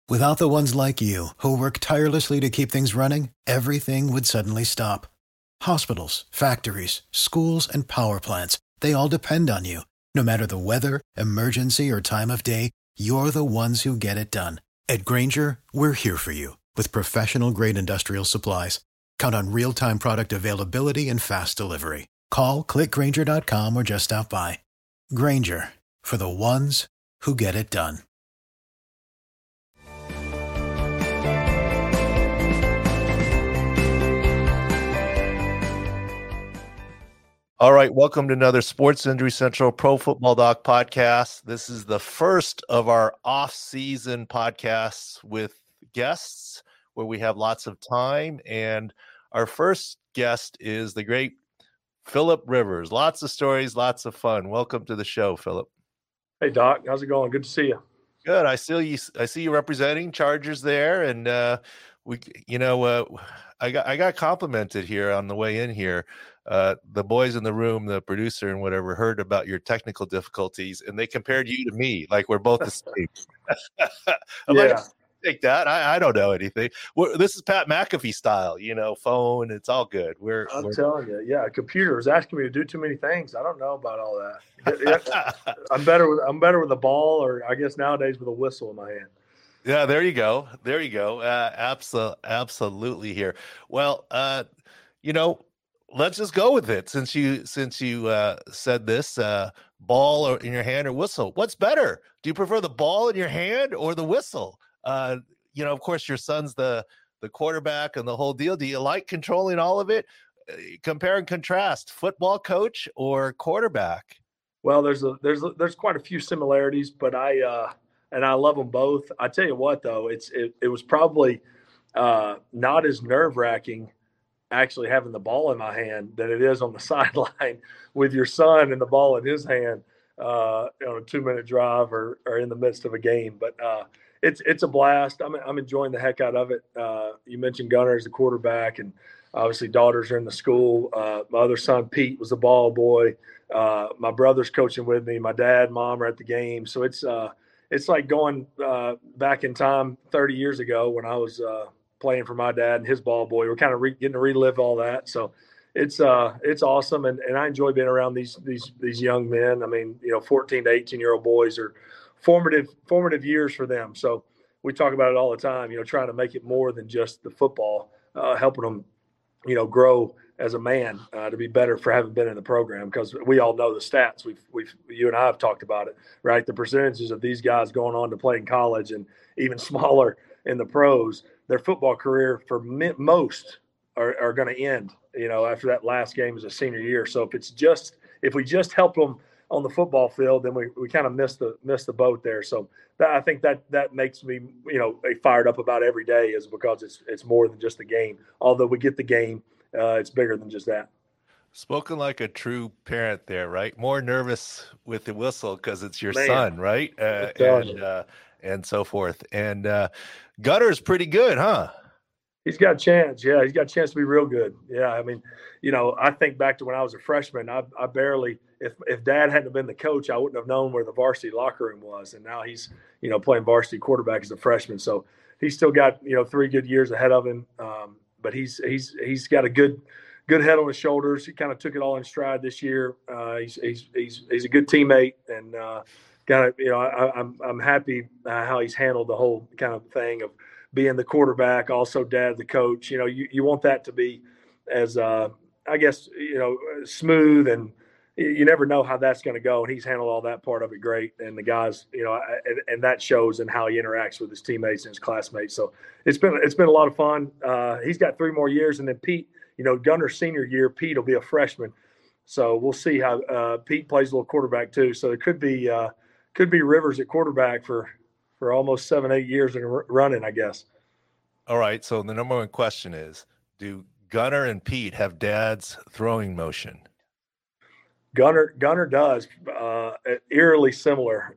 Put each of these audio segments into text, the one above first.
Without the ones like you, who work tirelessly to keep things running, everything would suddenly stop. Hospitals, factories, schools, and power plants, they all depend on you. No matter the weather, emergency, or time of day, you're the ones who get it done. At Grainger, we're here for you with professional-grade industrial supplies. Count on real-time product availability and fast delivery. Call, click Grainger.com, or just stop by. Grainger, for the ones who get it done. All right, welcome to another Sports Injury Central Pro Football Doc podcast. This is the first of our off-season podcasts with guests where we have lots of time. And our first guest is the great Philip Rivers. Lots of stories, lots of fun. Welcome to the show, Philip. Hey, Doc. How's it going? Good to see you. Good. I see you representing Chargers there, and I got complimented here on the way in here. The boys in the room, the producer and whatever, heard about your technical difficulties, and they compared you to me, like we're both the same. Like, take that. I don't know anything. This is Pat McAfee style, phone. It's all good. I'm telling you, a computer is asking me to do too many things. I don't know about all that. I'm better with a ball, or I guess nowadays with a whistle in my hand. Yeah, there you go. Absolutely here. Well, let's just go with it. Since you said this, ball in your hand or whistle, what's better? Do you prefer the ball in your hand or the whistle? Of course, your son's the quarterback and the whole deal. Do you like controlling all of it? Compare and contrast, football coach or quarterback? Well, there's quite a few similarities, but I love them both. I tell you what, though, it was probably not as nerve-wracking actually having the ball in my hand than it is on the sideline with your son and the ball in his hand on a 2-minute drive or in the midst of a game. But it's a blast. I'm enjoying the heck out of it. You mentioned Gunnar as the quarterback, and obviously daughters are in the school. My other son, Pete, was the ball boy. My brother's coaching with me. My dad and mom are at the game. So it's like going back in time 30 years ago when I was playing for my dad and his ball boy. We're kind of getting to relive all that. So it's awesome. And I enjoy being around these young men. I mean, 14 to 18-year-old boys are formative years for them. So we talk about it all the time, trying to make it more than just the football, helping them, grow as a man, to be better for having been in the program, because we all know the stats. You and I have talked about it, right? The percentages of these guys going on to play in college and even smaller in the pros, their football career for most are going to end, after that last game as a senior year. So if we just help them on the football field, then we kind of miss the boat there. So I think that makes me, fired up about every day, is because it's more than just the game. Although we get the game, it's bigger than just that. Spoken like a true parent there, right? More nervous with the whistle because it's your son, right? And so forth. And Gunner's pretty good, huh? He's got a chance. Yeah, he's got a chance to be real good. Yeah, I mean, I think back to when I was a freshman. I barely, if Dad hadn't been the coach, I wouldn't have known where the varsity locker room was. And now he's, playing varsity quarterback as a freshman. So he's still got 3 good years ahead of him. But he's got a good head on his shoulders. He kind of took it all in stride this year. He's a good teammate, and I'm happy how he's handled the whole kind of thing of being the quarterback, also dad, the coach. You want that to be as smooth, and you never know how that's going to go. And he's handled all that part of it great. And the guys, and that shows in how he interacts with his teammates and his classmates. So it's been a lot of fun. He's got 3 more years, and then Pete, Gunner's senior year, Pete will be a freshman. So we'll see how Pete plays a little quarterback too. So there could be Rivers at quarterback for almost 7-8 years running, I guess. All right. So the number one question is, do Gunner and Pete have dad's throwing motion? Gunner does, eerily similar.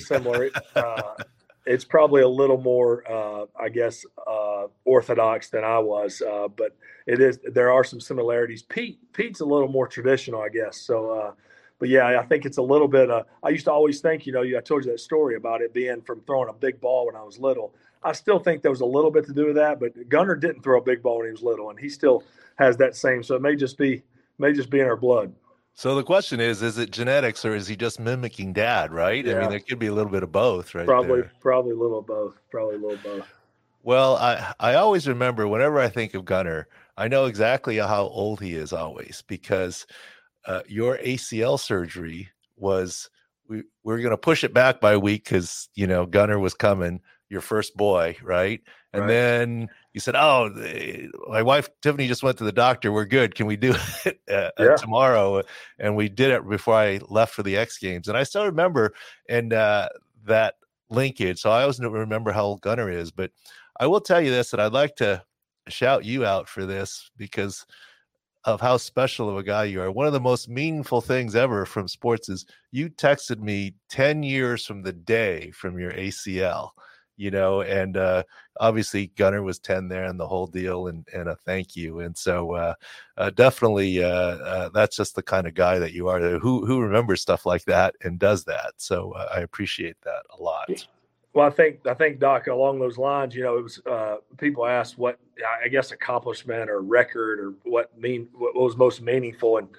It's probably a little more, orthodox than I was, but there are some similarities. Pete's a little more traditional, I guess. So yeah, I think it's a little bit. I used to always think, I told you that story about it being from throwing a big ball when I was little. I still think there was a little bit to do with that, but Gunnar didn't throw a big ball when he was little, and he still has that same. So it may just be in our blood. So the question is it genetics or is he just mimicking dad, right? Yeah. I mean, there could be a little bit of both, right? Probably there. a little of both. Probably a little of both. Well, I always remember whenever I think of Gunnar, I know exactly how old he is always, because your ACL surgery was, we were going to push it back by a week because, Gunnar was coming, your first boy, right? And then you said, oh, my wife, Tiffany, just went to the doctor. We're good. Can we do it tomorrow? And we did it before I left for the X Games. And I still remember that linkage. So I always remember how old Gunnar is. But I will tell you this, that I'd like to shout you out for this because of how special of a guy you are. One of the most meaningful things ever from sports is you texted me 10 years from the day from your ACL, and obviously Gunnar was 10 there and the whole deal, and a thank you. And so definitely that's just the kind of guy that you are, who remembers stuff like that and does that. So I appreciate that a lot. Well, I think, Doc, along those lines, it was people asked what, I guess, accomplishment or record or what was most meaningful, and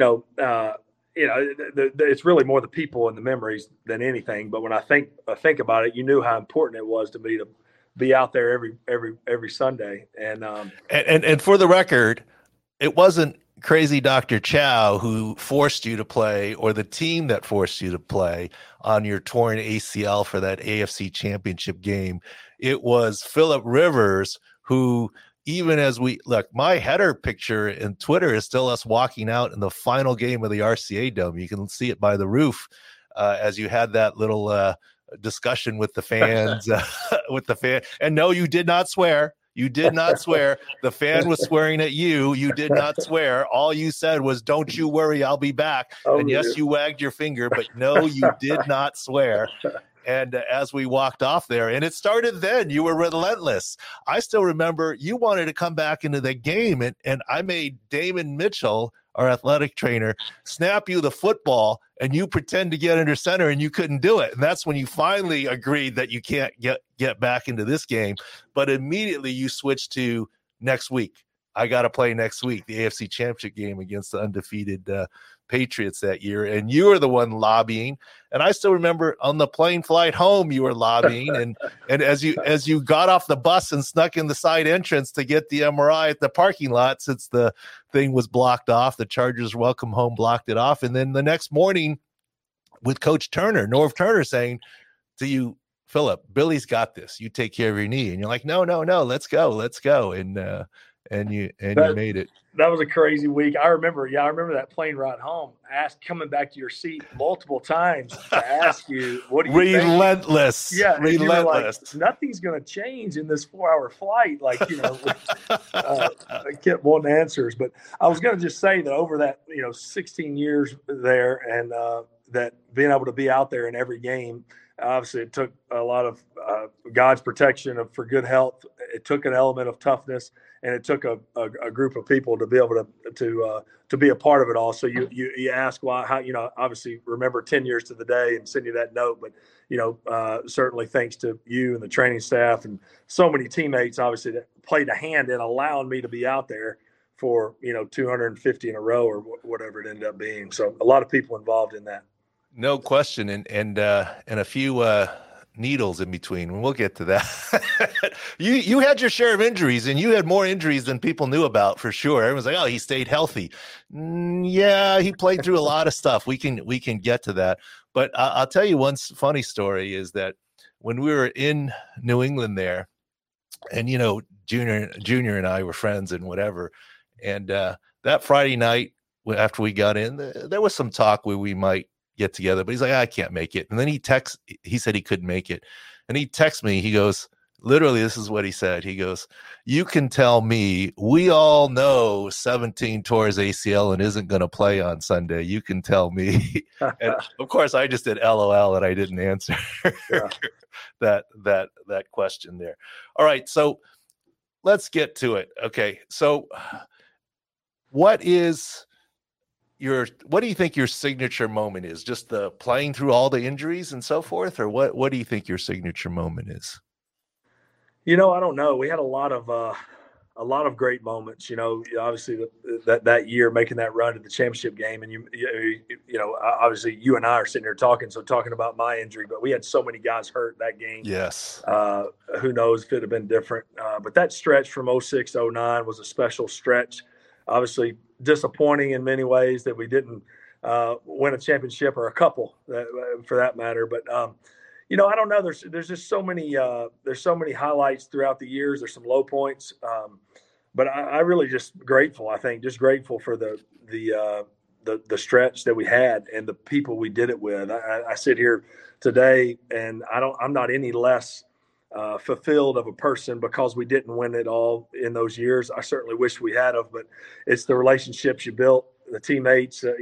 it's really more the people and the memories than anything. But when I think about it, you knew how important it was to me to be out there every Sunday, and for the record, it wasn't crazy Dr. Chow who forced you to play, or the team that forced you to play on your torn ACL for that AFC Championship game. It was Philip Rivers who, even as we look, my header picture in Twitter is still us walking out in the final game of the RCA Dome. You can see it by the roof as you had that little discussion with the fans, And no, you did not swear. You did not swear. The fan was swearing at you. You did not swear. All you said was, don't you worry, I'll be back. And yes, you wagged your finger, but no, you did not swear. And as we walked off there, and it started then, you were relentless. I still remember you wanted to come back into the game, and I made Damon Mitchell, our athletic trainer, snap you the football, and you pretend to get under center, and you couldn't do it. And that's when you finally agreed that you can't get back into this game. But immediately you switched to next week. I got to play next week, the AFC Championship game against the undefeated Patriots that year. And you were the one lobbying. And I still remember on the plane flight home, you were lobbying. And as you got off the bus and snuck in the side entrance to get the MRI at the parking lot, since the thing was blocked off, the Chargers Welcome Home blocked it off. And then the next morning with Coach Turner, Norv Turner, saying to you, Philip, Billy's got this. You take care of your knee. And you're like, no, let's go. And you made it. That was a crazy week. I remember that plane ride home, coming back to your seat multiple times to ask you, what do you think? Relentless. Yeah. Relentless. Like, nothing's going to change in this 4-hour flight. I kept wanting answers, but I was going to just say that over that, 16 years there, and that being able to be out there in every game, obviously it took a lot of God's protection for good health. It took an element of toughness, and it took a group of people to be able to be a part of it all. So you ask why, how, obviously remember 10 years to the day and send you that note, but certainly thanks to you and the training staff and so many teammates, obviously, that played a hand in allowing me to be out there for 250 in a row or whatever it ended up being. So a lot of people involved in that. No question, and a few needles in between. And we'll get to that. You had your share of injuries, and you had more injuries than people knew about, for sure. Everyone's like, "Oh, he stayed healthy." Yeah, he played through a lot of stuff. We can get to that, but I'll tell you one funny story is that when we were in New England there, and Junior and I were friends and whatever, and that Friday night after we got in, there was some talk where we might get together, but he's like, I can't make it. And then he said he couldn't make it. And he texts me, he goes, literally, this is what he said. He goes, you can tell me, we all know 17 tore his ACL and isn't going to play on Sunday. You can tell me. And of course, I just did LOL and I didn't answer that question there. All right. So let's get to it. Okay. So what is, what do you think your signature moment is? Just the playing through all the injuries and so forth, or what do you think your signature moment is? I don't know. We had a lot of great moments. Obviously that year making that run to the championship game, and obviously you and I are sitting here talking about my injury, but we had so many guys hurt that game. Yes. Who knows if it'd have been different? But that stretch from 06, 09 was a special stretch. Obviously disappointing in many ways that we didn't win a championship, or a couple for that matter. But I don't know. There's just so many highlights throughout the years. There's some low points, but I really just grateful. I think just grateful for the stretch that we had and the people we did it with. I sit here today and I'm not any less fulfilled of a person because we didn't win it all in those years. I certainly wish we had of, but it's the relationships you built, the teammates, that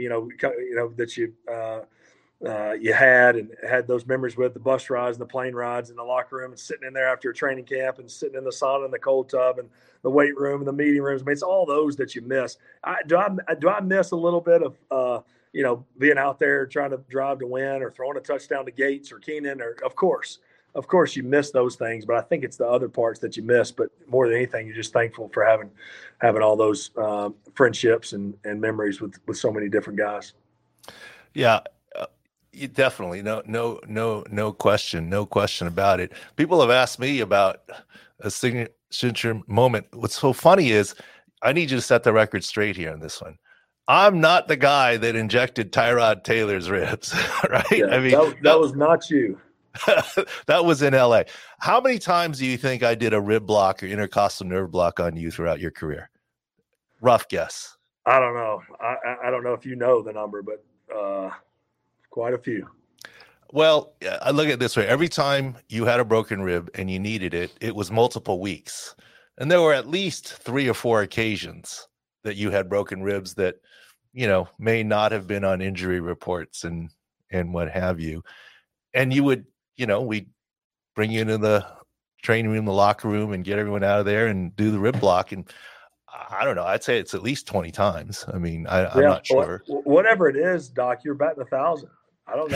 you had those memories with, the bus rides and the plane rides in the locker room and sitting in there after a training camp and sitting in the sauna and the cold tub and the weight room and the meeting rooms. I mean, it's all those that you miss. Do I miss a little bit of, being out there trying to drive to win or throwing a touchdown to Gates or Keenan, or of course you miss those things, but I think it's the other parts that you miss. But more than anything, you're just thankful for having all those friendships and memories with so many different guys. Yeah. You definitely no question about it. People have asked me about a signature moment. What's so funny is I need you to set the record straight here on this one. I'm not the guy that injected Tyrod Taylor's ribs, right? Yeah, I mean, that was not you. That was in LA. How many times do you think I did a rib block or intercostal nerve block on you throughout your career? Rough guess. I don't know. I don't know if you know the number, but quite a few. Well, I look at it this way. Every time you had a broken rib and you needed it, it was multiple weeks. And there were at least 3 or 4 occasions that you had broken ribs that, may not have been on injury reports and what have you. And you would, we'd bring you into the training room, the locker room, and get everyone out of there and do the rib block. And I don't know, I'd say it's at least 20 times. I mean, I'm not sure. Whatever it is, Doc, you're batting 1,000. I don't know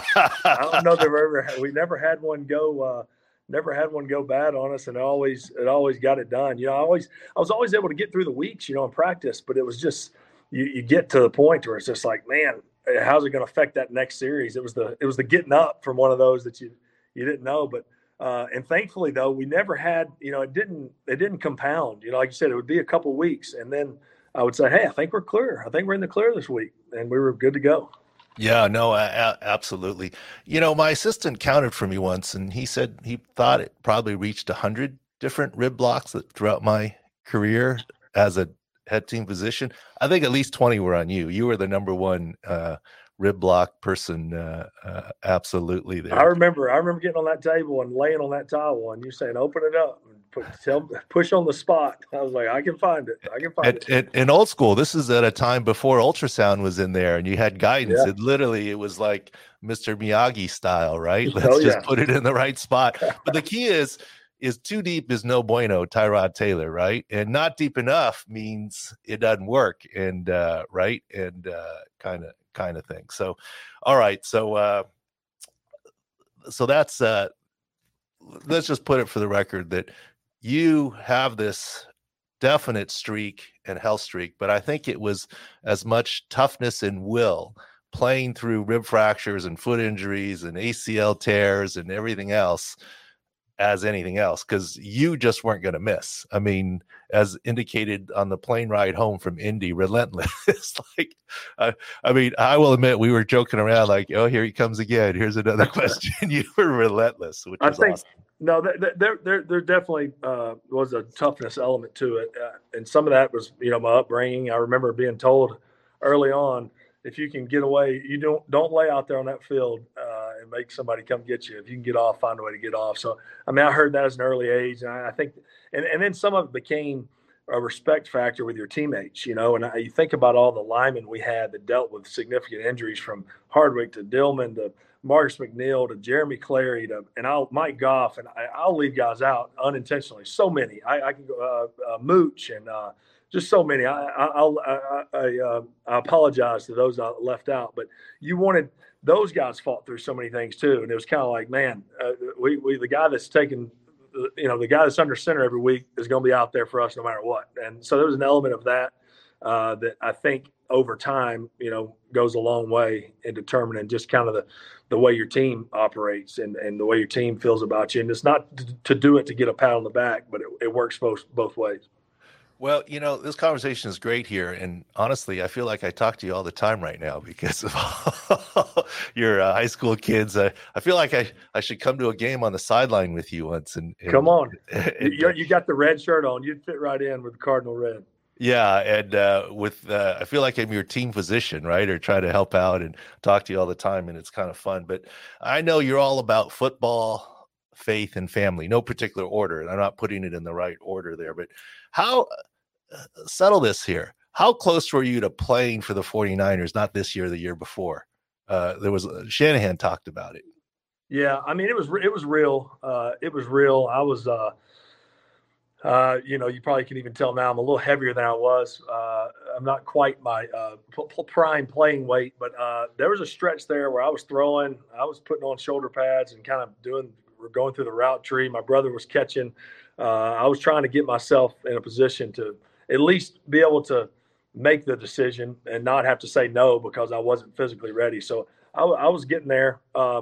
that we never had one go bad on us, and it always got it done. I was always able to get through the weeks, in practice, but it was just you get to the point where it's just like, man, how's it going to affect that next series? It was the getting up from one of those that you didn't know, but and thankfully though we never had, it didn't compound. Like you said, it would be a couple of weeks, and then I would say, hey, I think we're clear. I think we're in the clear this week, and we were good to go. Yeah, no, absolutely. My assistant counted for me once, and he said he thought it probably reached 100 different rib blocks throughout my career as a head team physician. I think at least 20 were on you. You were the number one rib block person, absolutely. There. I remember getting on that table and laying on that towel, and you saying, "Open it up." Push on the spot. I was like, I can find it. In old school, this is at a time before ultrasound was in there and you had guidance. Yeah. It was like Mr. Miyagi style, right? Let's just put it in the right spot. But the key is too deep is no bueno, Tyrod Taylor, right? And not deep enough means it doesn't work, and right, and kind of thing. So, all right, so that's let's just put it for the record that you have this definite streak and health streak, but I think it was as much toughness and will playing through rib fractures and foot injuries and ACL tears and everything else as anything else, because you just weren't going to miss. I mean, as indicated on the plane ride home from Indy, relentless. It's like, I mean, I will admit we were joking around like, oh, here he comes again. Here's another question. You were relentless, which was awesome. No, there definitely was a toughness element to it, and some of that was, my upbringing. I remember being told early on, if you can get away, you don't lay out there on that field and make somebody come get you. If you can get off, find a way to get off. So, I mean, I heard that as an early age, and I think, and then some of it became a respect factor with your teammates, and you think about all the linemen we had that dealt with significant injuries, from Hardwick to Dillman to Marcus McNeil to Jeremy Clary Mike Goff, and I'll leave guys out unintentionally. So many. I can go Mooch and just so many. I apologize to those I left out, but you wanted those guys fought through so many things too, and it was kind of like, man, we the guy that's taking, the guy that's under center every week is going to be out there for us no matter what, and so there was an element of that that I think over time, goes a long way in determining just kind of the way your team operates and the way your team feels about you. And it's not to do it to get a pat on the back, but it works both ways. Well, this conversation is great here. And honestly, I feel like I talk to you all the time right now because of your high school kids. I feel like I should come to a game on the sideline with you once. And come on. You got the red shirt on. You'd fit right in with the Cardinal red. Yeah, and I feel like I'm your team physician, right? Or try to help out and talk to you all the time, and it's kind of fun. But I know you're all about football, faith, and family. No particular order, and I'm not putting it in the right order there. But how settle this here? How close were you to playing for the 49ers? Not this year, the year before. There was Shanahan talked about it. Yeah, I mean it was real. It was real. I was. You probably can even tell now I'm a little heavier than I was. I'm not quite my prime playing weight, but there was a stretch there where I was throwing, I was putting on shoulder pads and kind of going through the route tree. My brother was catching. I was trying to get myself in a position to at least be able to make the decision and not have to say no because I wasn't physically ready. So I was getting there. I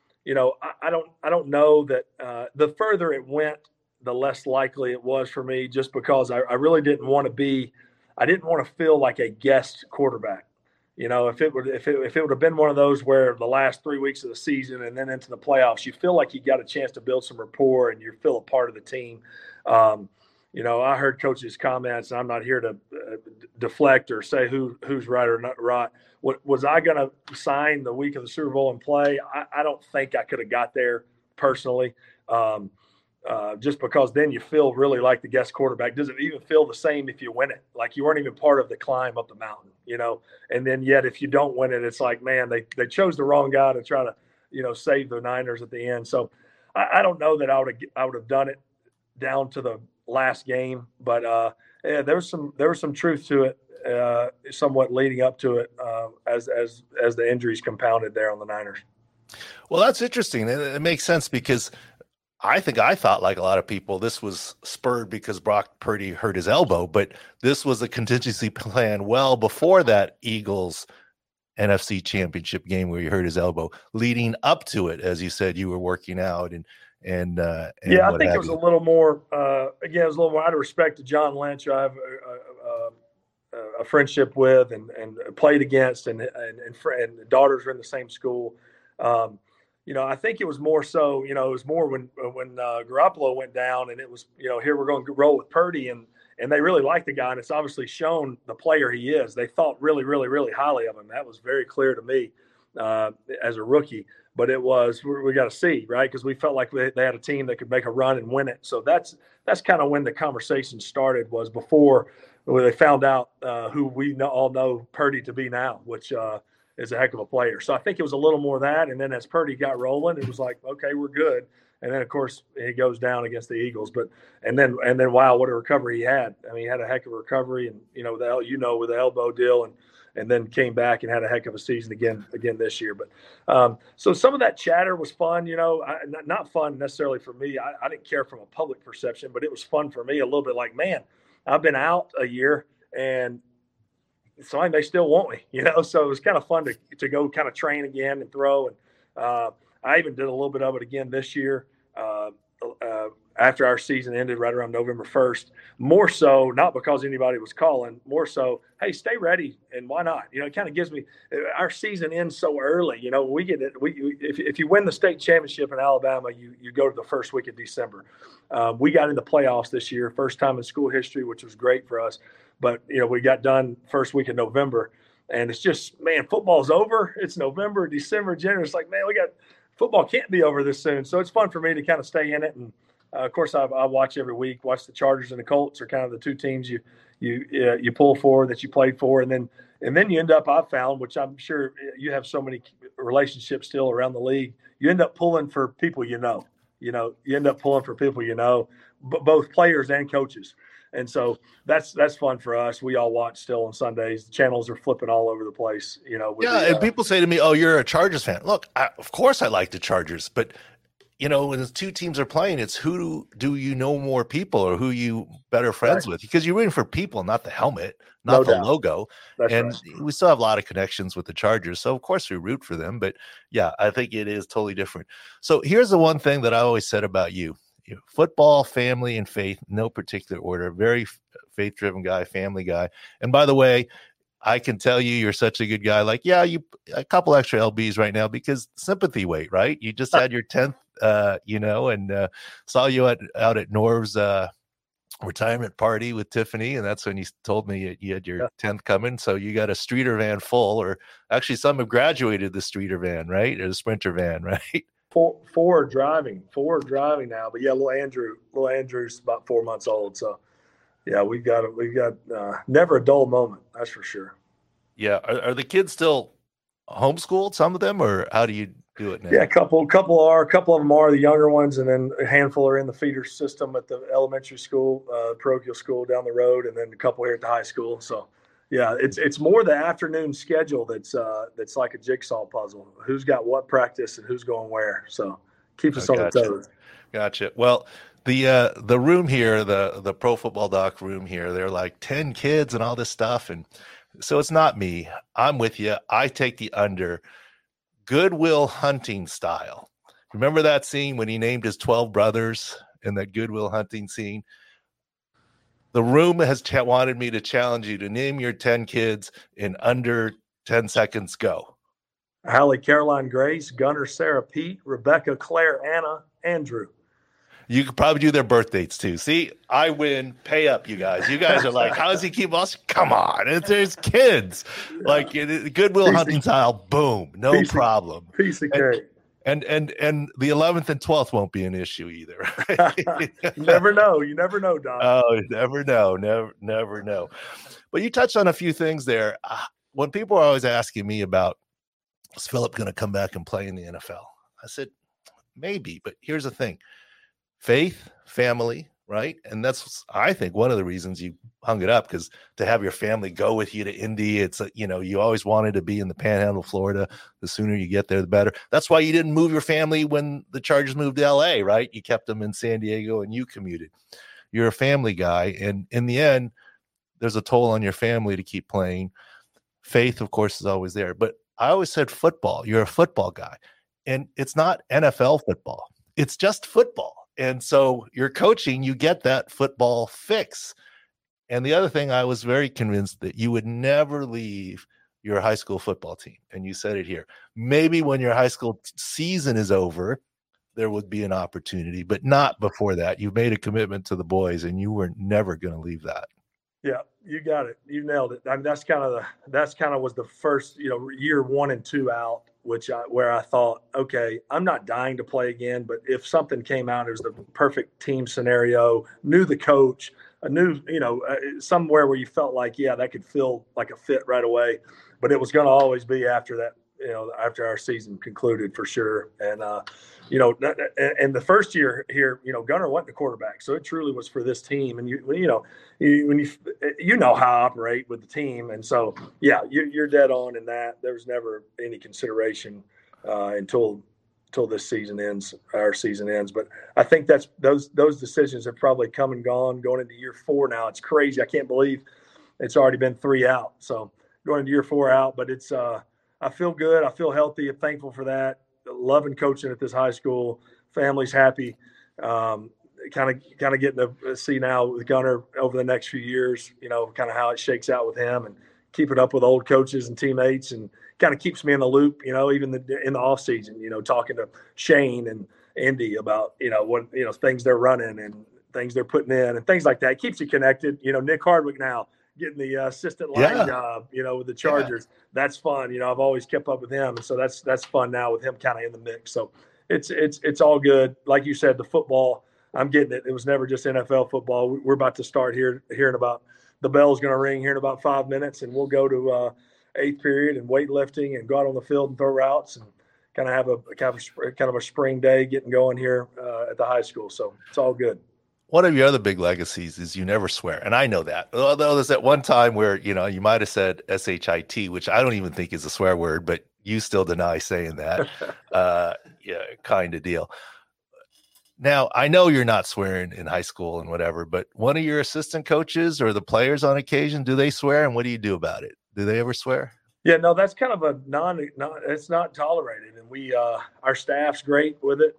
don't know that the further it went, the less likely it was for me, just because I really didn't want to feel like a guest quarterback. If it would have been one of those where the last 3 weeks of the season and then into the playoffs, you feel like you got a chance to build some rapport and you feel a part of the team. I heard coaches' comments, and I'm not here to deflect or say who's right or not right. Was I going to sign the week of the Super Bowl and play? I don't think I could have got there personally. Just because then you feel really like the guest quarterback. Does it even feel the same if you win it? Like you weren't even part of the climb up the mountain, and then yet if you don't win it, it's like, man, they chose the wrong guy to try to, save the Niners at the end. So I don't know that I would have done it down to the last game, but there was some truth to it, somewhat leading up to it as the injuries compounded there on the Niners. Well, that's interesting. It makes sense because I thought, like a lot of people, this was spurred because Brock Purdy hurt his elbow, but this was a contingency plan well before that Eagles NFC Championship game where he hurt his elbow. Leading up to it, as you said, you were working out and yeah, I think it was a little more. Again, it was a little more out of respect to John Lynch. I have a friendship with and played against, and daughters were in the same school. I think it was more so, it was more when Garoppolo went down and it was, here we're going to roll with Purdy and they really liked the guy. And it's obviously shown the player he is. They thought really, really, really highly of him. That was very clear to me as a rookie. But it was, we got to see, right? Because we felt like they had a team that could make a run and win it. So that's kind of when the conversation started, was before they found out who we all know Purdy to be now, which is a heck of a player. So I think it was a little more of that. And then as Purdy got rolling, it was like, okay, we're good. And then of course he goes down against the Eagles, and then wow, what a recovery he had. I mean, he had a heck of a recovery, and with the elbow deal, and then came back and had a heck of a season again this year. But so some of that chatter was fun, not fun necessarily for me. I didn't care from a public perception, but it was fun for me a little bit. Like, man, I've been out a year and so they still want me, so it was kind of fun to go kind of train again and throw. And I even did a little bit of it again this year after our season ended right around November 1st, more so, not because anybody was calling, more so, hey, stay ready. And why not? It kind of gives me, our season ends so early, we get it. If you win the state championship in Alabama, you go to the first week of December. We got into playoffs this year, first time in school history, which was great for us. But, we got done first week of November, and it's just, man, football's over. It's November, December, January. It's like, man, football can't be over this soon. So it's fun for me to kind of stay in it. And of course I watch every week, watch the Chargers and the Colts are kind of the two teams you pull for that you played for. And then you end up, I've found, which I'm sure you have so many relationships still around the league, you end up pulling for people, you end up pulling for people, both players and coaches. And so that's fun for us. We all watch still on Sundays. The channels are flipping all over the place, And people say to me, "Oh, you're a Chargers fan." Look, of course I like the Chargers, but when the two teams are playing, it's who do you know more people or who you better friends with? Because you're rooting for people, not the helmet, not the logo. And we still have a lot of connections with the Chargers. So, of course, we root for them. But, yeah, I think it is totally different. So here's the one thing that I always said about you. Football, family, and faith, no particular order. Very faith-driven guy, family guy. And, by the way, I can tell you're such a good guy. Like, you a couple extra LBs right now because sympathy weight, right? You just had your 10th, and saw you out at Norv's retirement party with Tiffany. And that's when you told me you had your 10th coming. So you got a Streeter van full, or actually some have graduated the Streeter van, right? Or the Sprinter van, right? Four driving now. But yeah, little Andrew's about 4 months old. So yeah, we've got never a dull moment. That's for sure. Yeah. Are the kids still homeschooled, some of them, or how do you do it now? Yeah, a couple of them are the younger ones, and then a handful are in the feeder system at the elementary school, parochial school down the road, and then a couple here at the high school. So yeah, it's more the afternoon schedule that's like a jigsaw puzzle. Who's got what practice and who's going where? So keeps us on the toes. Gotcha. Well, the room here, the Pro Football Doc room here, they're like 10 kids and all this stuff, and so it's not me. I'm with you. I take the under. Good Will Hunting style. Remember that scene when he named his 12 brothers in that Good Will Hunting scene? The room has wanted me to challenge you to name your 10 kids in under 10 seconds. Go. Hallie, Caroline, Grace, Gunnar, Sarah, Pete, Rebecca, Claire, Anna, Andrew. You could probably do their birth dates too. See, I win. Pay up, you guys. You guys are like, how does he keep us? Come on, there's kids. Yeah. Like Good Will Hunting style. Boom, no problem. Piece of cake. And the 11th and 12th won't be an issue either. You never know. You never know, Don. Oh, you never know. Never know. But you touched on a few things there. When people are always asking me about, is Philip going to come back and play in the NFL? I said, maybe. But here's the thing. Faith, family, right? And that's, I think, one of the reasons you hung it up, because to have your family go with you to Indy, it's, you always wanted to be in the Panhandle of Florida. The sooner you get there, the better. That's why you didn't move your family when the Chargers moved to LA, right? You kept them in San Diego and you commuted. You're a family guy. And in the end, there's a toll on your family to keep playing. Faith, of course, is always there. But I always said football. You're a football guy. And it's not NFL football. It's just football. And so you're coaching, you get that football fix. And the other thing, I was very convinced that you would never leave your high school football team. And you said it here. Maybe when your high school season is over, there would be an opportunity, but not before that. You made a commitment to the boys and you were never going to leave that. Yeah, you got it. You nailed it. I mean, that's kind of was the first, year 1 and 2 out, where I thought, okay, I'm not dying to play again, but if something came out, it was the perfect team scenario, knew the coach, somewhere where you felt like, yeah, that could feel like a fit right away, but it was going to always be after that, after our season concluded for sure. And, and the first year here, Gunnar wasn't the quarterback, so it truly was for this team. And you know how I operate with the team, and so yeah, you're dead on in that. There was never any consideration until this season ends, our season ends. But I think that's those decisions have probably come and gone. Going into year 4 now, it's crazy. I can't believe it's already been 3 out. So going into year 4 out, but it's I feel good. I feel healthy. I'm thankful for that. Loving coaching at this high school. Family's happy. Kind of getting to see now with Gunnar over the next few years, kind of how it shakes out with him, and keep it up with old coaches and teammates, and kind of keeps me in the loop, even in the off season, talking to Shane and Indy about, what, things they're running and things they're putting in and things like that. It keeps you connected. Nick Hardwick now getting the assistant line job, with the Chargers. Yeah. That's fun. I've always kept up with him. And so that's fun now with him kind of in the mix. So it's all good. Like you said, the football, I'm getting it. It was never just NFL football. We're about to start hearing about the bell's going to ring here in about 5 minutes, and we'll go to 8th period and weightlifting and go out on the field and throw routes and kind of have a spring day getting going here at the high school. So it's all good. one of your other big legacies is you never swear. And I know that. Although there's that one time where, you might have said SHIT, which I don't even think is a swear word, but you still deny saying that. Yeah, kind of deal. Now, I know you're not swearing in high school and whatever, but one of your assistant coaches or the players on occasion, do they swear? And what do you do about it? Do they ever swear? Yeah, no, that's kind of it's not tolerated. And our staff's great with it.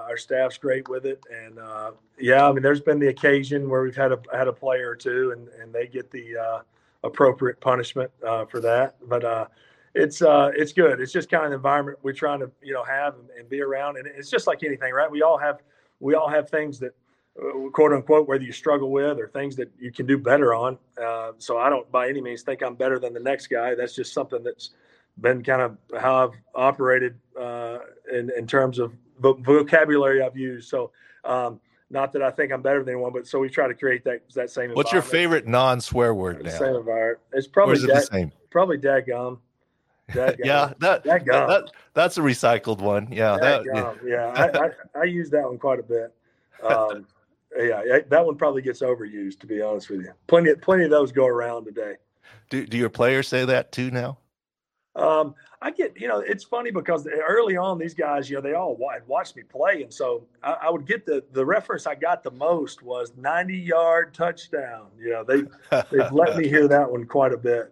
And yeah, I mean, there's been the occasion where we've had a player or two and they get the appropriate punishment for that. But it's good. It's just kind of the environment we're trying to, have and be around. And it's just like anything, right? We all have things that, quote unquote, whether you struggle with or things that you can do better on. So I don't by any means think I'm better than the next guy. That's just something that's been kind of how I've operated in terms of vocabulary I've used. So not that I think I'm better than anyone, but so we try to create that same. What's your favorite non-swear word now? Same environment. It's probably the same. Probably dadgum. Yeah, that's a recycled one. Yeah, I use that one quite a bit. Yeah, that one probably gets overused, to be honest with you. Plenty of those go around today. Do your players say that too now? I get, it's funny because early on these guys, they all watched me play. And so I would get the reference I got the most was 90-yard touchdown. They've let me hear that one quite a bit.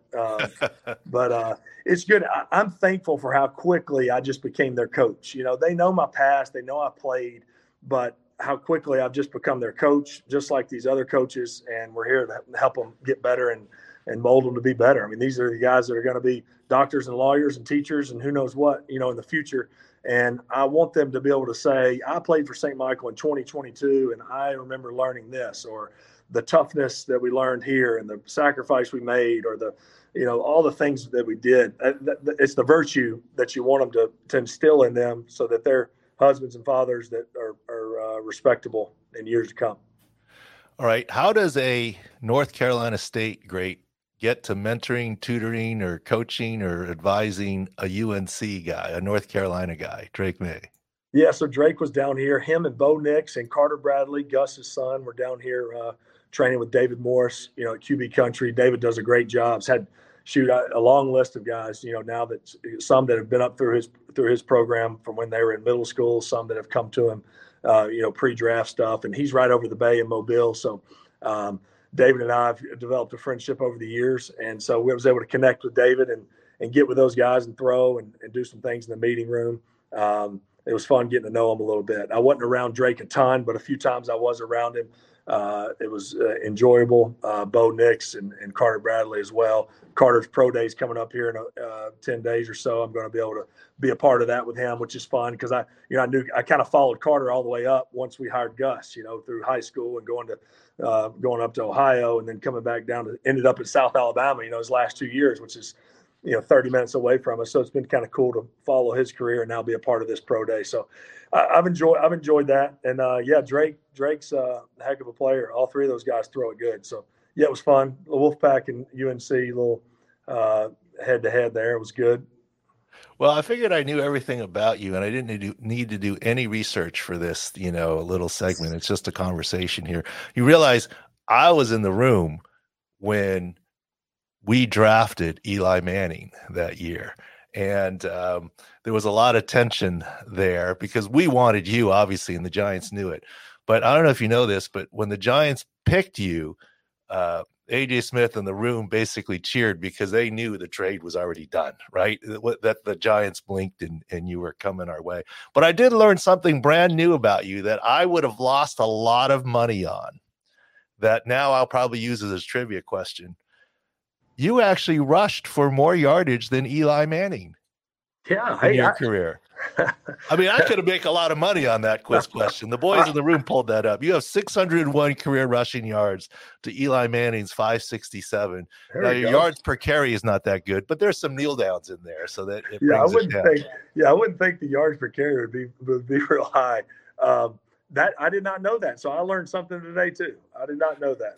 But it's good. I'm thankful for how quickly I just became their coach. They know my past. They know I played, but how quickly I've just become their coach, just like these other coaches. And we're here to help them get better and mold them to be better. I mean, these are the guys that are going to be doctors and lawyers and teachers and who knows what, in the future. And I want them to be able to say, I played for St. Michael in 2022, and I remember learning this, or the toughness that we learned here and the sacrifice we made, or the, all the things that we did. It's the virtue that you want them to instill in them so that they're husbands and fathers that are respectable in years to come. All right. How does a North Carolina State great get to mentoring, tutoring, or coaching or advising a UNC guy, a North Carolina guy, Drake Maye? Yeah, so Drake was down here. Him and Bo Nix and Carter Bradley, Gus's son, were down here training with David Morris, at QB Country. David does a great job. He's had a long list of guys, now that some that have been up through his program from when they were in middle school, some that have come to him, pre-draft stuff. And he's right over the bay in Mobile. So David and I have developed a friendship over the years. And so we was able to connect with David and get with those guys and throw and do some things in the meeting room. It was fun getting to know him a little bit. I wasn't around Drake a ton, but a few times I was around him. It was enjoyable. Bo Nix and Carter Bradley as well. Carter's pro day is coming up here in 10 days or so. I'm going to be able to be a part of that with him, which is fun because I kind of followed Carter all the way up once we hired Gus, through high school and going up to Ohio and then coming back down ended up in South Alabama, his last 2 years, which is 30 minutes away from us. So it's been kind of cool to follow his career and now be a part of this pro day. So I've enjoyed that. And Drake's a heck of a player. All three of those guys throw it good. So yeah, it was fun. The Wolfpack and UNC, little head to head there. It was good. Well, I figured I knew everything about you and I didn't need to do any research for this, little segment. It's just a conversation here. You realize I was in the room when we drafted Eli Manning that year. And there was a lot of tension there because we wanted you, obviously, and the Giants knew it. But I don't know if you know this, but when the Giants picked you, A.J. Smith and the room basically cheered because they knew the trade was already done, right? That the Giants blinked and you were coming our way. But I did learn something brand new about you that I would have lost a lot of money on that now I'll probably use as a trivia question. You actually rushed for more yardage than Eli Manning in your career. I mean, I could have made a lot of money on that quiz question. The boys in the room pulled that up. You have 601 career rushing yards to Eli Manning's 567. Now, your yards per carry is not that good, but there's some kneel downs in there, so that it brings it down. I wouldn't think the yards per carry would be real high. That I did not know that, so I learned something today too. I did not know that.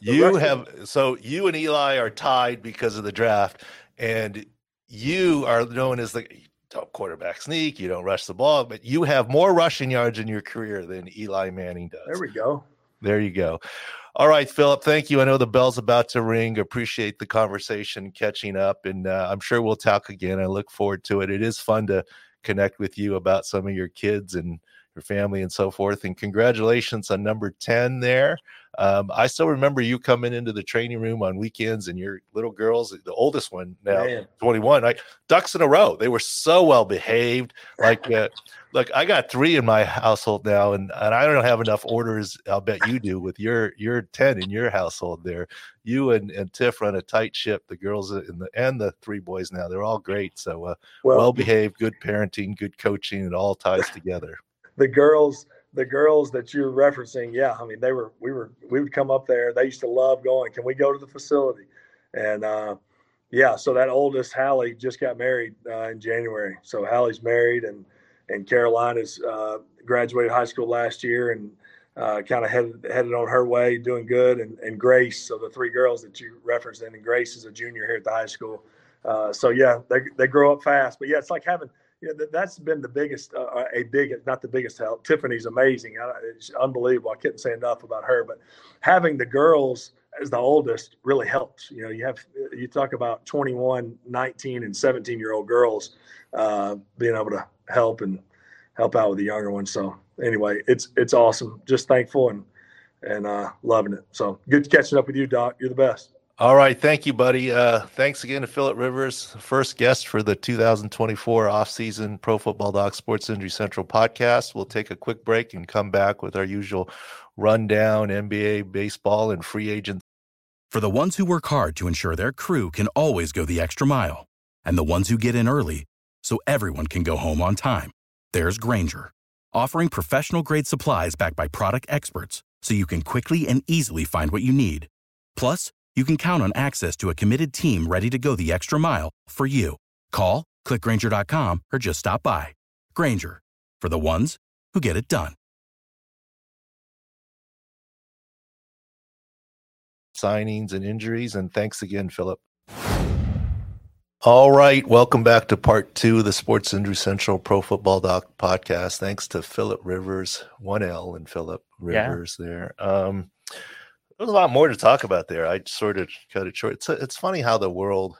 So you and Eli are tied because of the draft, and you are known as the top quarterback sneak. You don't rush the ball, but you have more rushing yards in your career than Eli Manning does. There we go. There you go. All right, Philip, thank you. I know the bell's about to ring. Appreciate the conversation, catching up, and I'm sure we'll talk again. I look forward to it. It is fun to connect with you about some of your kids and your family and so forth. And congratulations on number 10 there. I still remember you coming into the training room on weekends and your little girls, the oldest one now, 21, like ducks in a row. They were so well behaved. Like, look, I got 3 in my household now, and I don't have enough orders. I'll bet you do with your 10 in your household there. You and Tiff run a tight ship. The girls and the 3 boys now, they're all great. So well behaved, good parenting, good coaching, it all ties together. The girls that you're referencing, yeah, I mean, we would come up there. They used to love going, can we go to the facility? And so that oldest, Hallie, just got married in January. So Hallie's married, and Carolina's graduated high school last year and kind of headed on her way, doing good. And Grace, so the 3 girls that you referenced, and Grace is a junior here at the high school. So yeah, they grow up fast. But yeah, it's like having. Yeah, that's been the biggest, not the biggest help. Tiffany's amazing. It's unbelievable. I couldn't say enough about her. But having the girls as the oldest really helps. You know, you talk about 21, 19, and 17-year-old girls being able to help out with the younger ones. So anyway, it's awesome. Just thankful and loving it. So good catching up with you, Doc. You're the best. All right. Thank you, buddy. Thanks again to Philip Rivers, first guest for the 2024 off-season Pro Football Doc Sports Injury Central podcast. We'll take a quick break and come back with our usual rundown, NBA, baseball, and free agents. For the ones who work hard to ensure their crew can always go the extra mile, and the ones who get in early so everyone can go home on time, there's Grainger, offering professional-grade supplies backed by product experts so you can quickly and easily find what you need. Plus, you can count on access to a committed team ready to go the extra mile for you. Call, click Grainger.com, or just stop by. Grainger, for the ones who get it done. Signings and injuries, and thanks again, Philip. All right, welcome back to part 2 of the Sports Injury Central Pro Football Doc podcast. Thanks to Philip Rivers, 1L and Philip Rivers there. There's a lot more to talk about there. I sort of cut it short. It's funny how the worlds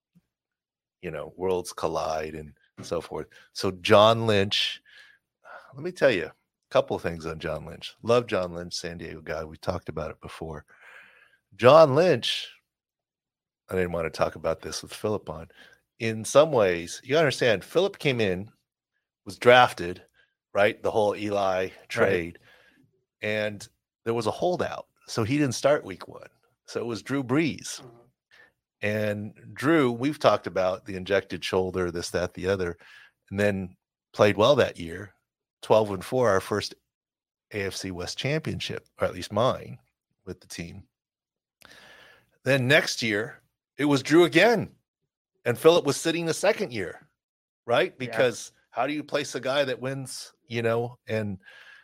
collide and so forth. So John Lynch, let me tell you a couple of things on John Lynch. Love John Lynch, San Diego guy. We talked about it before. John Lynch, I didn't want to talk about this with Philip on. In some ways, you understand, Philip came in, was drafted, right? The whole Eli trade, right. And there was a holdout. So he didn't start week 1. So it was Drew Brees. And Drew, we've talked about the injected shoulder, this, that, the other, and then played well that year. 12-4, our first AFC West championship, or at least mine, with the team. Then next year, it was Drew again. And Philip was sitting the second year, right? Because how do you place a guy that wins, and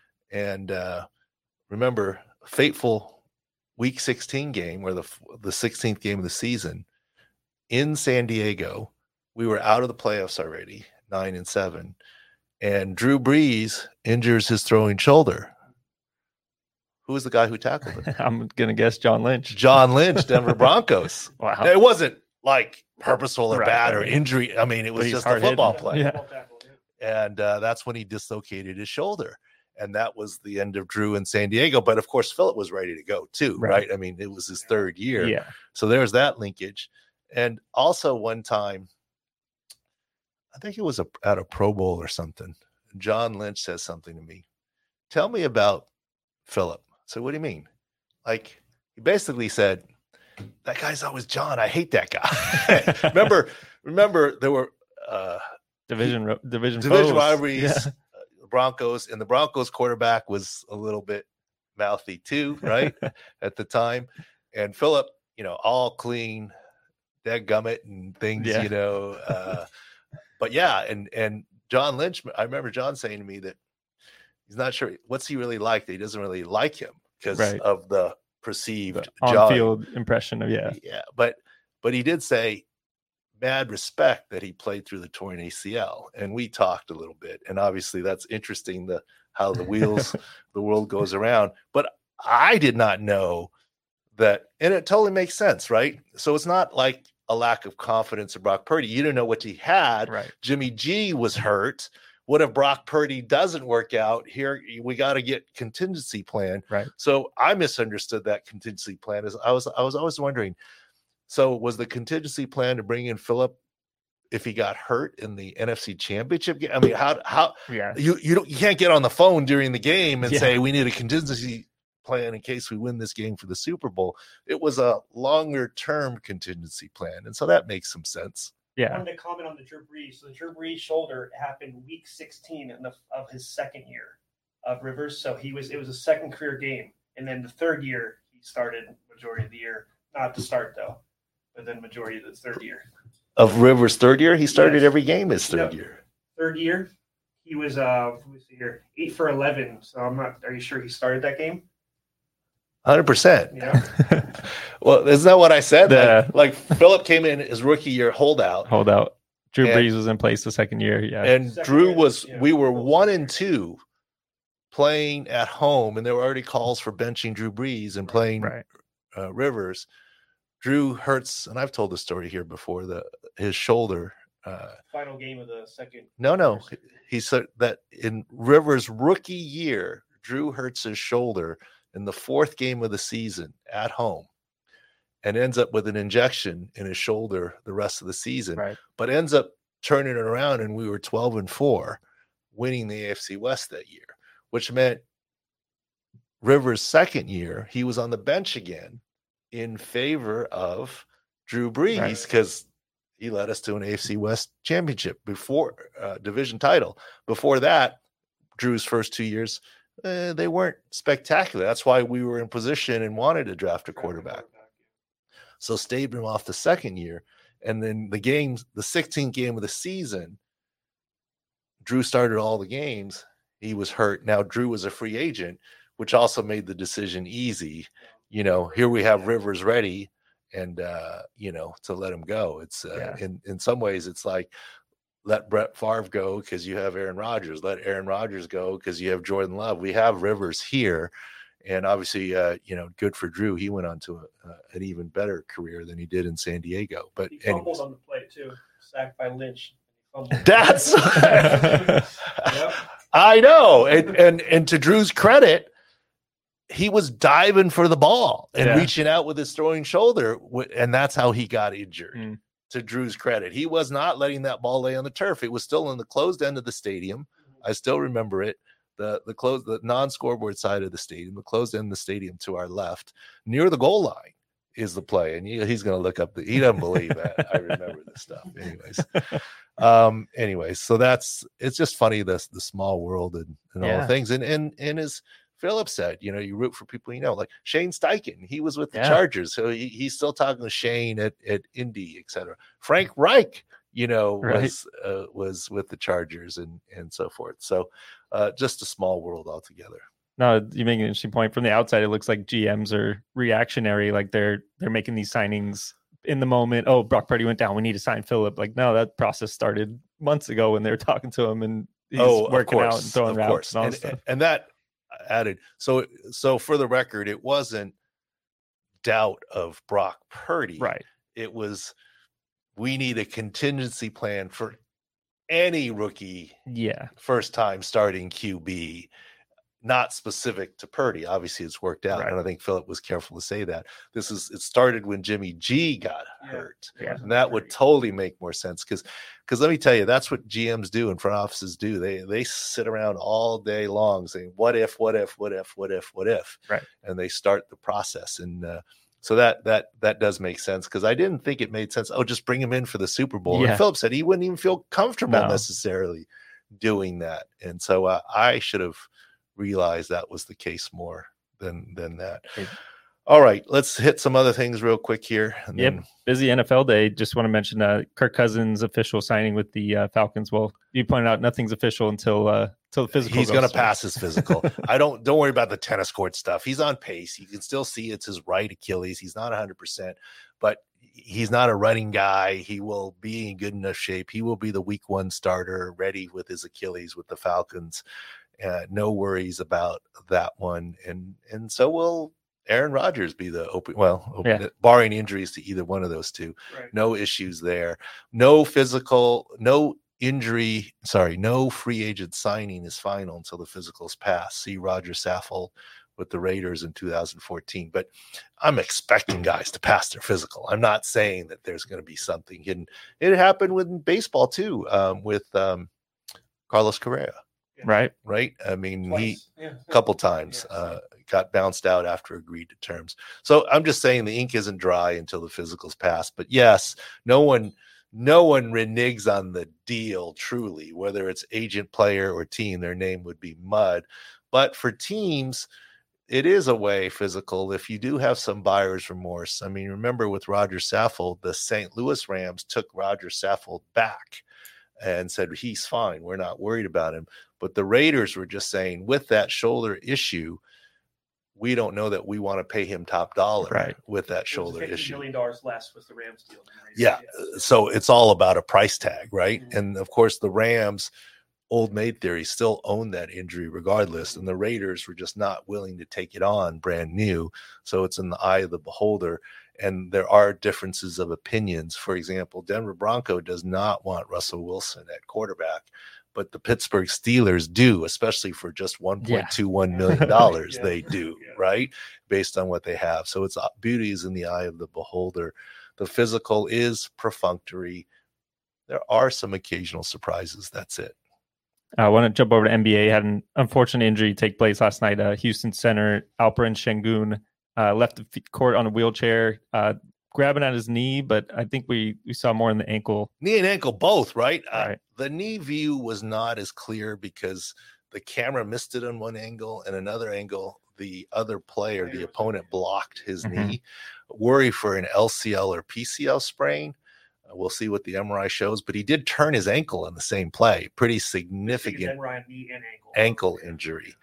remember, fateful week 16 game, or the 16th game of the season in San Diego. We were out of the playoffs already, 9-7, and Drew Brees injures his throwing shoulder. Who was the guy who tackled him? I'm gonna guess John Lynch. John Lynch, Denver Broncos. Wow. Now, it wasn't like purposeful or bad or injury. I mean, it was just a football play. Yeah. And that's when he dislocated his shoulder. And that was the end of Drew in San Diego. But of course, Philip was ready to go too, right? I mean, it was his 3rd year. Yeah. So there's that linkage. And also one time, I think it was at a Pro Bowl or something, John Lynch says something to me. Tell me about Philip. So what do you mean? Like, he basically said, that guy's always John. I hate that guy. remember there were division rivalries. Yeah. Broncos, and the Broncos quarterback was a little bit mouthy too, right? At the time. And Philip, all clean, dadgummit and things, but yeah. And John Lynch, I remember John saying to me that he's not sure what's he really like, that he doesn't really like him because of the perceived on-field impression of, but he did say mad respect that he played through the torn ACL, and we talked a little bit, and obviously that's interesting, how the world goes around. But I did not know that, and it totally makes sense, right? So it's not like a lack of confidence in Brock Purdy. You didn't know what he had. Right. Jimmy G was hurt. What if Brock Purdy doesn't work out? Here we got to get contingency plan. Right. So I misunderstood that contingency plan. As I was always wondering. So was the contingency plan to bring in Phillip if he got hurt in the NFC Championship game? I mean, how you can't get on the phone during the game and say we need a contingency plan in case we win this game for the Super Bowl. It was a longer term contingency plan, and so that makes some sense. I wanted to comment on the Drew Brees. So the Drew Brees shoulder happened week 16 of his second year of Rivers. So it was a second career game, and then the third year he started majority of the year. Not to start though, but then majority of the third year of Rivers' third year. He started every game his third year. Third year, he was 8 for 11. So I'm not. Are you sure he started that game? 100%. Yeah. Well, isn't that what I said? Like Phillip came in his rookie year holdout. Drew Brees was in place the second year. Yeah. And Drew was, we were 1-2 playing at home, and there were already calls for benching Drew Brees and playing Rivers. Drew hurts, and I've told the story here before, his shoulder. Final game of the second. No. He said that in Rivers' rookie year, Drew hurts his shoulder in the fourth game of the season at home and ends up with an injection in his shoulder the rest of the season, but ends up turning it around. And we were 12-4 winning the AFC West that year, which meant Rivers' second year, he was on the bench again in favor of Drew Brees because he led us to an AFC West championship before division title. Before that, Drew's first 2 years, they weren't spectacular. That's why we were in position and wanted to draft a quarterback. So stayed him off the second year. And then the 16th game of the season, Drew started all the games. He was hurt. Now Drew was a free agent, which also made the decision easy. Here we have Rivers ready and, to let him go. It's in some ways, it's like, let Brett Favre go because you have Aaron Rodgers. Let Aaron Rodgers go because you have Jordan Love. We have Rivers here. And obviously, good for Drew. He went on to an even better career than he did in San Diego. But he fumbled on the play, too. Sacked by Lynch. That's I know. And to Drew's credit, he was diving for the ball and reaching out with his throwing shoulder. And that's how he got injured. To Drew's credit, he was not letting that ball lay on the turf. It was still in the closed end of the stadium. I still remember it. The non-scoreboard side of the stadium, the closed end of the stadium to our left, near the goal line is the play. And he's going to look up he doesn't believe that. I remember this stuff. Anyways, so it's just funny, the small world and all the things. And as Phillip said, you root for people, like Shane Steichen. He was with the Chargers. So he's still talking to Shane at Indy, et cetera. Frank Reich, was with the Chargers and so forth. So just a small world altogether. No, you make an interesting point. From the outside, it looks like GMs are reactionary. Like they're making these signings in the moment. Oh, Brock Purdy went down. We need to sign Phillip. Like, no, that process started months ago when they were talking to him and he's working out and throwing routes and all stuff. And that added. So for the record, it wasn't doubt of Brock Purdy. Right. It was, we need a contingency plan for any rookie. First time starting QB, not specific to Purdy. Obviously it's worked out. And I think Phillip was careful to say that it started when Jimmy G got hurt. And that would totally make more sense. Cause let me tell you, that's what GMs do and front offices do. They sit around all day long saying, what if, right. And they start the process. And, so that does make sense, because I didn't think it made sense. Oh, just bring him in for the Super Bowl. And Phillip said he wouldn't even feel comfortable necessarily doing that. And so I should have realized that was the case more than that. All right, let's hit some other things real quick here. And busy NFL day. Just want to mention Kirk Cousins' official signing with the Falcons. Well, you pointed out nothing's official until the physical. He's going to pass his physical. Don't worry about the tennis court stuff. He's on pace. You can still see it's his right Achilles. He's not 100%, but he's not a running guy. He will be in good enough shape. He will be the week 1 starter, ready with his Achilles with the Falcons. No worries about that one. And so will Aaron Rodgers be the barring injuries to either one of those two. Right. No issues there. No free agent signing is final until the physicals pass. See Roger Saffold with the Raiders in 2014. But I'm expecting guys to pass their physical. I'm not saying that there's going to be something hidden. It happened with baseball too, with Carlos Correa. Right. I mean, Twice. he a couple times got bounced out after agreed to terms. So I'm just saying the ink isn't dry until the physicals pass. But yes, no one reneges on the deal truly, whether it's agent, player, or team. Their name would be mud. But for teams, it is a way physical if you do have some buyer's remorse. I mean, remember with Roger Saffold, the St. Louis Rams took Roger Saffold back and said, he's fine. We're not worried about him. But the Raiders were just saying, with that shoulder issue, we don't know that we want to pay him top dollar with that shoulder issue. $50 million less with the Rams deal. Yeah. So it's all about a price tag, right? Mm-hmm. And of course, the Rams, old maid theory, still own that injury regardless. And the Raiders were just not willing to take it on brand new. So it's in the eye of the beholder. And there are differences of opinions. For example, Denver Bronco does not want Russell Wilson at quarterback, but the Pittsburgh Steelers do, especially for just $1.21 million. They do, right? Based on what they have. So it's beauty is in the eye of the beholder. The physical is perfunctory. There are some occasional surprises. That's it. I want to jump over to NBA. Had an unfortunate injury take place last night. Houston center Alperen Şengün left the court on a wheelchair, grabbing at his knee, but I think we saw more in the ankle. Knee and ankle both, right? The knee view was not as clear because the camera missed it on one angle, and another angle, the other player, the opponent, blocked his knee. Worry for an LCL or PCL sprain. We'll see what the MRI shows, but he did turn his ankle in the same play. Pretty significant knee and ankle injury.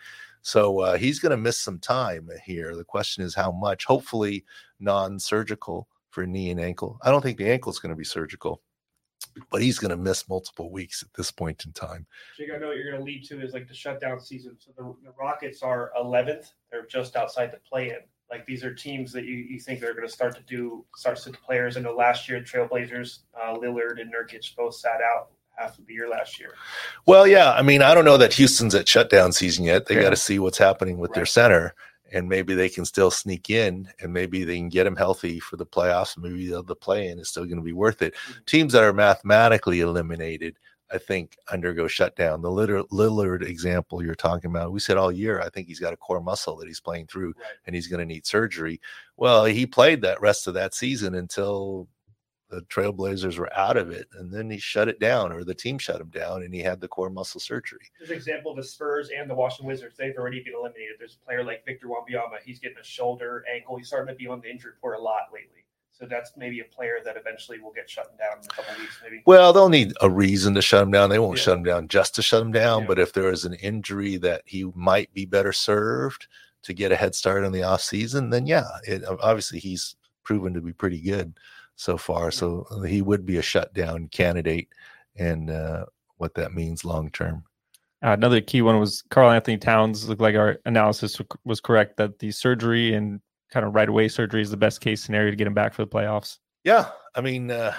So he's going to miss some time here. The question is how much. Hopefully non-surgical for knee and ankle. I don't think the ankle is going to be surgical, but he's going to miss multiple weeks at this point in time. Jake, I know what you're going to lead to is like the shutdown season. So the Rockets are 11th. They're just outside the play-in. Like these are teams that you think they're going to start to players. I know last year, Trailblazers, Lillard and Nurkic both sat out half of the year last year. Well, yeah. I mean, I don't know that Houston's at shutdown season yet. They got to see what's happening with their center, and maybe they can still sneak in, and maybe they can get him healthy for the playoffs. Maybe the play-in is still going to be worth it. Teams that are mathematically eliminated, I think, undergo shutdown. The Lillard example you're talking about, we said all year, I think he's got a core muscle that he's playing through, and he's going to need surgery. Well, he played that rest of that season until the Trailblazers were out of it, and then he shut it down, or the team shut him down, and he had the core muscle surgery. There's an example of the Spurs and the Washington Wizards. They've already been eliminated. There's a player like Victor Wembanyama. He's getting a shoulder, ankle. He's starting to be on the injury report a lot lately. So that's maybe a player that eventually will get shut down in a couple of weeks, maybe. Well, they'll need a reason to shut him down. They won't shut him down just to shut him down. But if there is an injury that he might be better served to get a head start on the offseason, then obviously he's proven to be pretty good so far. So he would be a shutdown candidate, and what that means long term. Another key one was Karl-Anthony Towns. Looked like our analysis was correct that the surgery and kind of right away surgery is the best case scenario to get him back for the playoffs. Yeah. I mean, I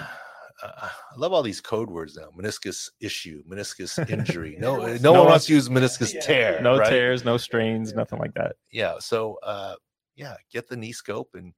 love all these code words now. Meniscus issue, meniscus injury. No one wants to use meniscus tear. No tears, no strains, nothing like that. Yeah. So, get the knee scope and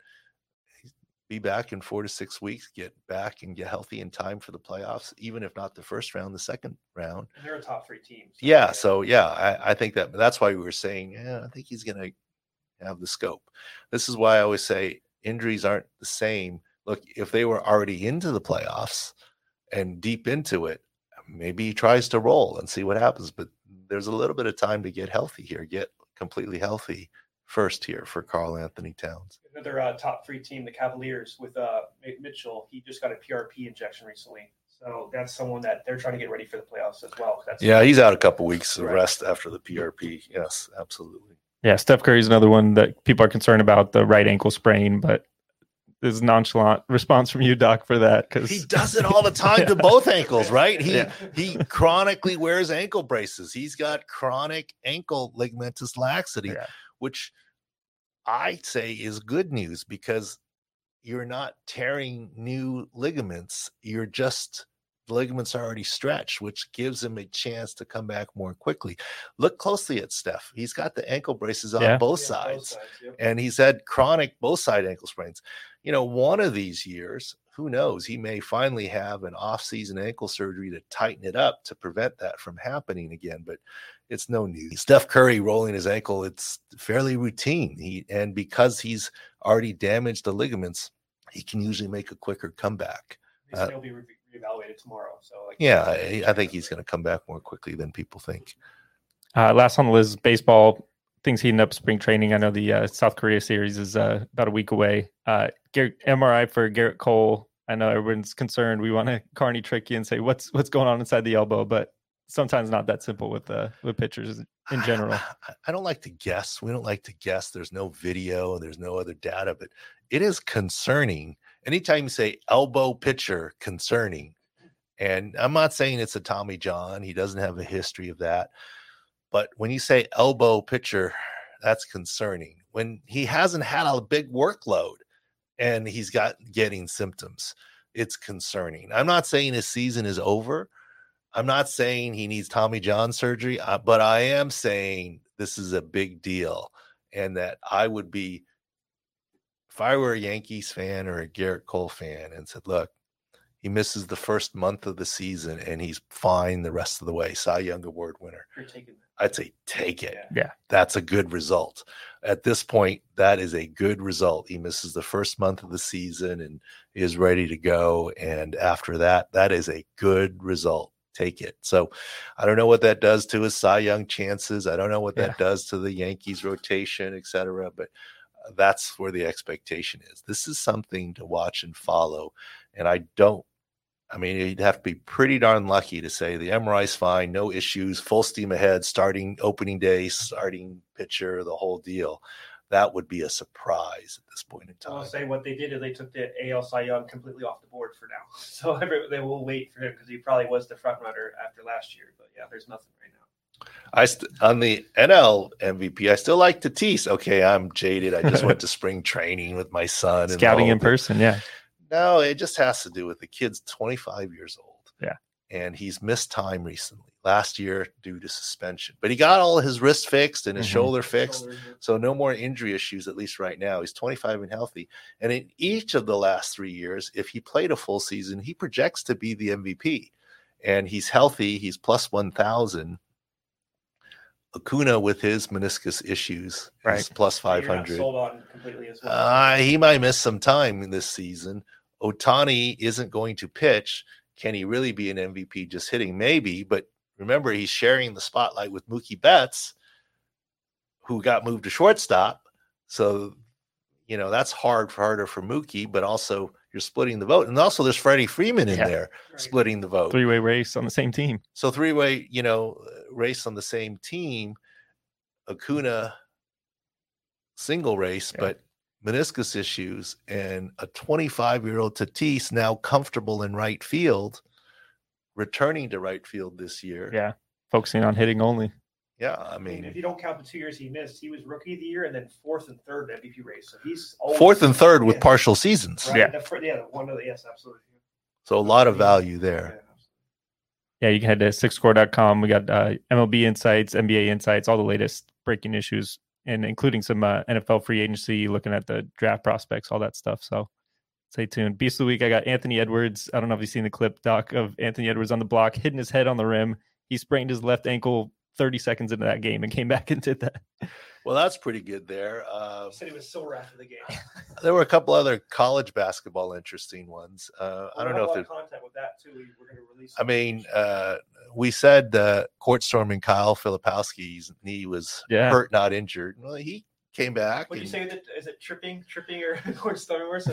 be back in 4 to 6 weeks, get back and get healthy in time for the playoffs, even if not the first round, the second round. And they're a top 3 team. So. I think that's why we were saying, I think he's going to have the scope. This is why I always say injuries aren't the same. Look, if they were already into the playoffs and deep into it, maybe he tries to roll and see what happens. But there's a little bit of time to get healthy here, get completely healthy first here for Karl-Anthony Towns. Another top 3 team, the Cavaliers, with Mitchell. He just got a PRP injection recently. So that's someone that they're trying to get ready for the playoffs as well. He's out a couple weeks of rest after the PRP. Yes, absolutely. Yeah, Steph Curry is another one that people are concerned about, the right ankle sprain, but this nonchalant response from you, Doc, for that, because he does it all the time to both ankles, right? He chronically wears ankle braces. He's got chronic ankle ligamentous laxity, which I say is good news because you're not tearing new ligaments. You're just the ligaments are already stretched, which gives him a chance to come back more quickly. Look closely at Steph. He's got the ankle braces on both sides, and he's had chronic both side ankle sprains. You know, one of these years, who knows, he may finally have an off-season ankle surgery to tighten it up to prevent that from happening again, but it's no news. Steph Curry rolling his ankle, it's fairly routine. And because he's already damaged the ligaments, he can usually make a quicker comeback. He'll be reevaluated tomorrow. So I think he's going to come back more quickly than people think. Last on the list, baseball. Things heating up spring training. I know the South Korea series is about a week away. MRI for Garrett Cole. I know everyone's concerned. We want to Carney trick you and say what's going on inside the elbow, but sometimes not that simple with pitchers in general. I don't like to guess. We don't like to guess. There's no video. There's no other data, but it is concerning. Anytime you say elbow pitcher, concerning. And I'm not saying it's a Tommy John. He doesn't have a history of that. But when you say elbow pitcher, that's concerning. When he hasn't had a big workload and he's getting symptoms, it's concerning. I'm not saying his season is over. I'm not saying he needs Tommy John surgery, but I am saying this is a big deal, and that I would be, if I were a Yankees fan or a Garrett Cole fan and said, look, he misses the first month of the season and he's fine the rest of the way, Cy Young Award winner, I'd say take it. Yeah. That's a good result. At this point, that is a good result. He misses the first month of the season and is ready to go. And after that, that is a good result. Take it. So I don't know what that does to his Cy Young chances. I don't know what that does to the Yankees rotation, et cetera, but that's where the expectation is. This is something to watch and follow. And you'd have to be pretty darn lucky to say the MRI's fine, no issues, full steam ahead, starting opening day, starting pitcher, the whole deal. That would be a surprise at this point in time. I'll say what they did is they took the AL Cy Young completely off the board for now. So they will wait for him because he probably was the front runner after last year. But yeah, there's nothing right now. On the NL MVP, I still like Tatis. Okay, I'm jaded. I just went to spring training with my son. Scouting in person, yeah. No, it just has to do with the kid's 25 years old. Yeah. And he's missed time recently, last year due to suspension. But he got all his wrist fixed and his shoulder fixed. So no more injury issues, at least right now. He's 25 and healthy. And in each of the last 3 years, if he played a full season, he projects to be the MVP. And he's healthy. He's plus 1,000. Acuna with his meniscus issues is plus 500. You're not sold on completely as well. He might miss some time this season. Ohtani isn't going to pitch. Can he really be an MVP just hitting? Maybe, but remember, he's sharing the spotlight with Mookie Betts, who got moved to shortstop. So, that's harder for Mookie, but also you're splitting the vote. And also there's Freddie Freeman in there splitting the vote. Three-way race on the same team. So three-way, race on the same team. Acuna single race, but meniscus issues, and a 25-year-old Tatis now comfortable in right field, returning to right field this year. Yeah, focusing on hitting only. Yeah, I mean, if you don't count the 2 years he missed, he was rookie of the year and then fourth and third MVP race. So he's always, fourth and third with partial seasons. Right? Yes, absolutely. So a lot of value there. Yeah, you can head to sixscore.com. We got MLB insights, NBA insights, all the latest breaking issues, and including some NFL free agency, looking at the draft prospects, all that stuff. So stay tuned. Beast of the week, I got Anthony Edwards. I don't know if you've seen the clip, Doc, of Anthony Edwards on the block, hitting his head on the rim. He sprained his left ankle 30 seconds into that game and came back and did that. Well, that's pretty good there. He said he was sore after the game. There were a couple other college basketball interesting ones. I don't know if there's content with that too. We're going to release. I mean, we said court storming Kyle Filipowski's knee was hurt, not injured. Well, he came back. Would you say that is it tripping or court storming worse?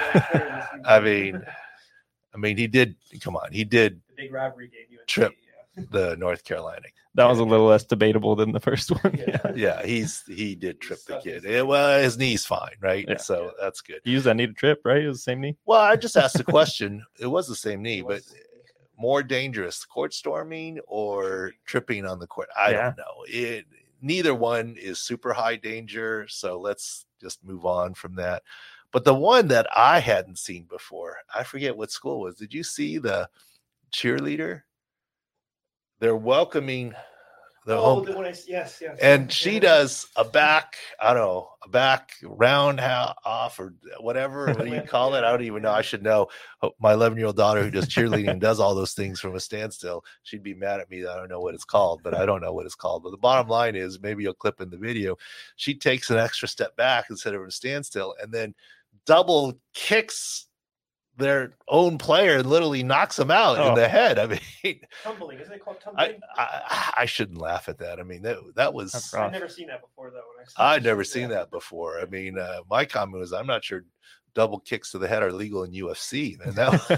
I mean, he did. Come on, he did. The big rivalry game. Trip. the North Carolina. That was a little less debatable than the first one. Yeah, he did trip the kid. Well, his knee's fine, right? Yeah. So that's good. He used that knee to trip, right? It was the same knee. Well, I just asked the question. It was the same knee, but more dangerous, court storming or tripping on the court? I don't know. Neither one is super high danger, so let's just move on from that. But the one that I hadn't seen before, I forget what school it was. Did you see the cheerleader? They're welcoming the home. Yes. And she does a back round off or whatever. What do you call it? I don't even know. I should know. My 11-year-old daughter who does cheerleading and does all those things from a standstill, she'd be mad at me that I don't know what it's called, but I don't know what it's called. But the bottom line is, maybe you'll clip in the video, she takes an extra step back instead of a standstill and then double kicks their own player and literally knocks him out in the head. I mean, tumbling. Isn't it called tumbling? I shouldn't laugh at that. I mean, that was. I've never seen that before, though. I'd never seen that before. I mean, my comment was, I'm not sure double kicks to the head are legal in UFC. And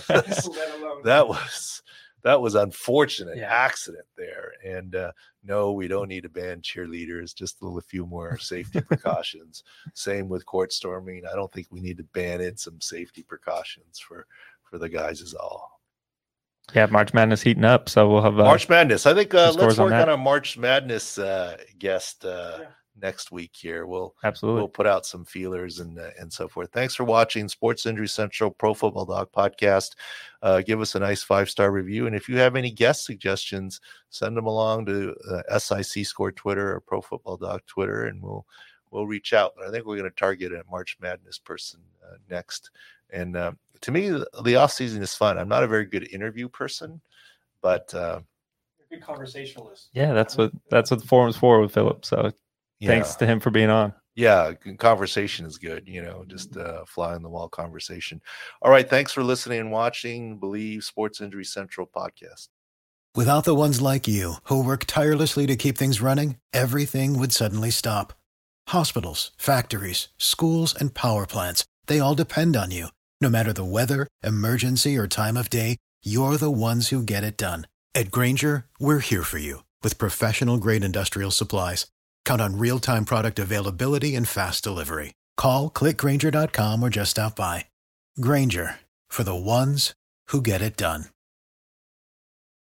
that was unfortunate accident there. And no, we don't need to ban cheerleaders, just a few more safety precautions. Same with court storming. I don't think we need to ban it. Some safety precautions for the guys is all. Yeah, March Madness heating up, so we'll have March Madness. I think let's work on a March Madness guest next week here. We'll put out some feelers and so forth. Thanks for watching Sports Injury Central Pro Football Doc podcast. Give us a nice 5-star review, and if you have any guest suggestions, send them along to SIC Score Twitter or Pro Football Doc Twitter, and we'll reach out. But I think we're going to target a March Madness person next. And to me, the off season is fun. I'm not a very good interview person, but you're a good conversationalist. Yeah, that's what the forum's for with Philip. So thanks to him for being on. Yeah, conversation is good, just fly on the wall conversation. All right, thanks for listening and watching Believe Sports Injury Central podcast. Without the ones like you, who work tirelessly to keep things running, everything would suddenly stop. Hospitals, factories, schools, and power plants, they all depend on you. No matter the weather, emergency, or time of day, you're the ones who get it done. At Grainger, we're here for you with professional-grade industrial supplies. Count on real-time product availability and fast delivery. Call, click Grainger.com, or just stop by. Grainger, for the ones who get it done.